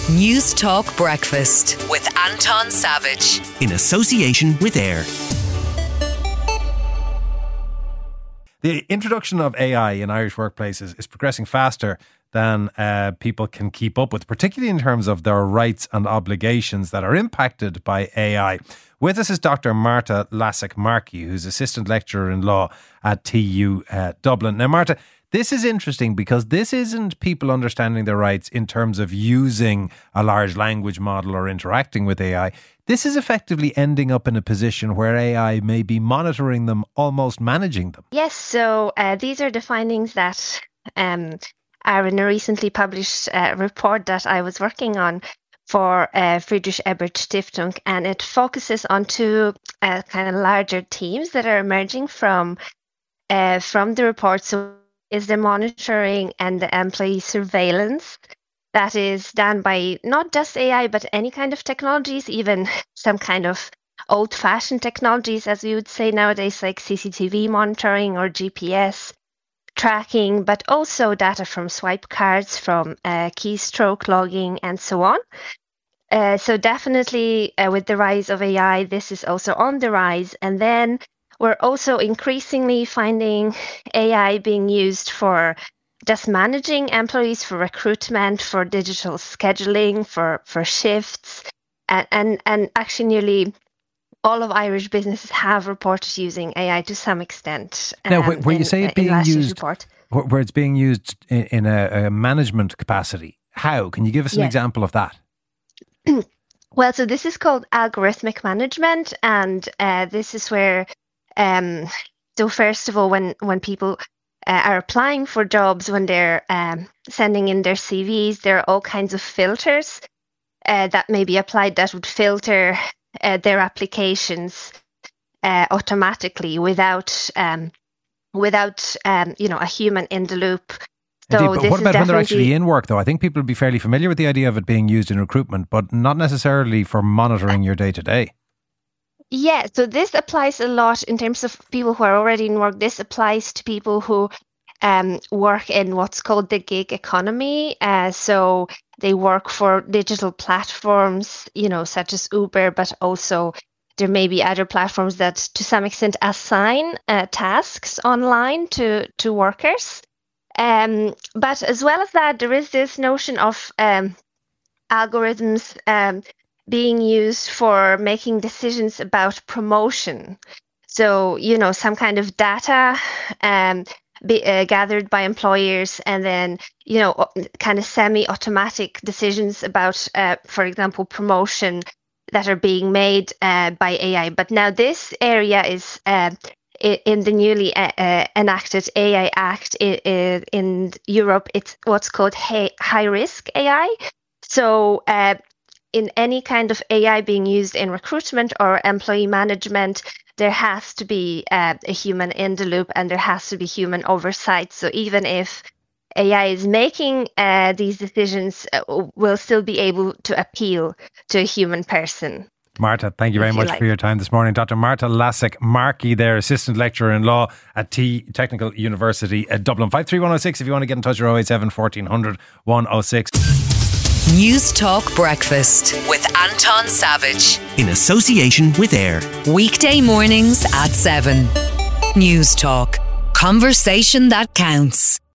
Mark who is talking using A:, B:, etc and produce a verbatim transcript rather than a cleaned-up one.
A: News Talk Breakfast with Anton Savage.
B: In association with AIR.
C: The introduction of A I in Irish workplaces is progressing faster than uh, people can keep up with, particularly in terms of their rights and obligations that are impacted by A I. With us is Doctor Marta Lassick-Markey, who's Assistant Lecturer in Law at T U uh, Dublin. Now, Marta, this is interesting because this isn't people understanding their rights in terms of using a large language model or interacting with A I. This is effectively ending up in a position where A I may be monitoring them, almost managing them.
D: Yes, so uh, these are the findings that um, are in a recently published uh, report that I was working on for uh, Friedrich Ebert Stiftung, and it focuses on two uh, kind of larger themes that are emerging from uh, from the report. So is the monitoring and the employee surveillance that is done by not just A I, but any kind of technologies, even some kind of old-fashioned technologies, as we would say nowadays, like C C T V monitoring or G P S tracking, but also data from swipe cards, from uh, keystroke logging, and so on. Uh, so definitely uh, with the rise of A I, this is also on the rise. And then we're also increasingly finding A I being used for just managing employees, for recruitment, for digital scheduling, for, for shifts. And, and, and actually nearly all of Irish businesses have reported using A I to some extent.
C: Now,
D: um,
C: where you
D: in,
C: say it being used,
D: report.
C: where it's being used in, in a, a management capacity, how? Can you give us an
D: Yes.
C: example of that?
D: Well, so this is called algorithmic management, and uh, this is where, um, so first of all, when, when people uh, are applying for jobs, when they're um, sending in their C Vs, there are all kinds of filters uh, that may be applied that would filter uh, their applications uh, automatically without, um, without um, you know, a human in the loop. So
C: Indeed, but
D: this
C: what
D: is
C: about when they're actually
D: definitely-
C: in work, though? I think people would be fairly familiar with the idea of it being used in recruitment, but not necessarily for monitoring your day-to-day.
D: Yeah, so this applies a lot in terms of people who are already in work. This applies to people who um, work in what's called the gig economy. Uh, so they work for digital platforms, you know, such as Uber, but also there may be other platforms that to some extent assign uh, tasks online to, to workers. Um, but as well as that, there is this notion of um, algorithms um, being used for making decisions about promotion. So, you know, some kind of data um, be, uh, gathered by employers, and then, you know, kind of semi-automatic decisions about, uh, for example, promotion that are being made uh, by A I. But now this area is uh, in the newly uh, enacted A I Act in, in Europe. It's what's called high-risk A I. So uh, in any kind of A I being used in recruitment or employee management, there has to be uh, a human in the loop, and there has to be human oversight. So even if A I is making uh, these decisions, uh, we'll still be able to appeal to a human person.
C: Marta, thank you very
D: you
C: much
D: like.
C: for your time this morning. Doctor Marta Lassick-Markey there, Assistant Lecturer in Law at T Technical University at Dublin. five three one oh six if you want to get in touch, or oh eight seven, fourteen hundred, one oh six.
A: News Talk Breakfast with Anton Savage.
B: In association with AIR.
A: Weekday mornings at seven. News Talk. Conversation that counts.